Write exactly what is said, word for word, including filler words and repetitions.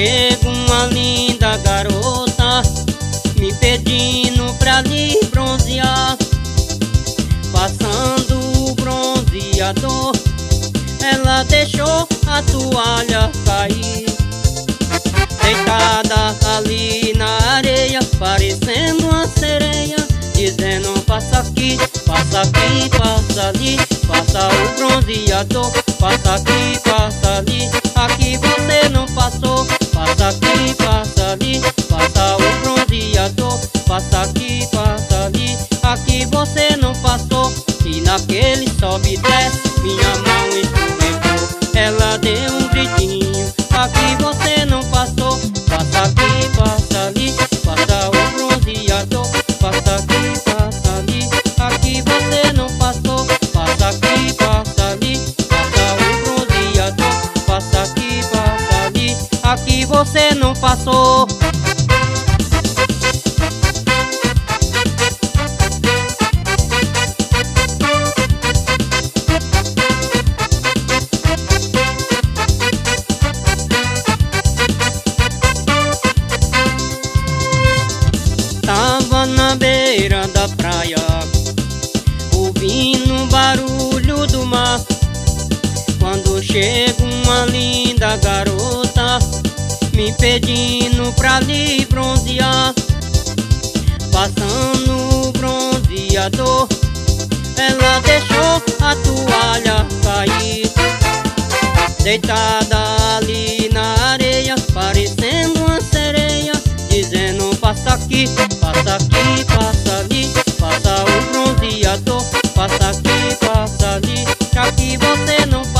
chega uma linda garota me pedindo pra lhe bronzear. Passando o bronzeador, ela deixou a toalha cair. Deitada ali na areia, parecendo uma sereia, dizendo: passa aqui, passa aqui, passa ali, passa o bronzeador, passa aqui, passa ali, aqui você não passou. Passa aqui, passa ali, passa o bronzeador, passa aqui, passa ali, aqui você não passou. E naquele sobe e desce, minha mão escorregou, ela deu um gritinho: aqui você não passou. Passa aqui, passa ali, passa o bronzeador, passa aqui, passa ali, aqui você não passou. Passa aqui, passa ali, passa o bronzeador, passa aqui, passa ali, aqui você não passou. Tava na beira da praia, ouvindo o barulho do mar, quando chega uma linda garota me pedindo pra lhe bronzear. Passando o bronzeador, ela deixou a toalha cair. Deitada ali na areia, parecendo uma sereia, dizendo: passa aqui, passa aqui, passa ali, passa o bronzeador, passa aqui, passa ali, aqui você não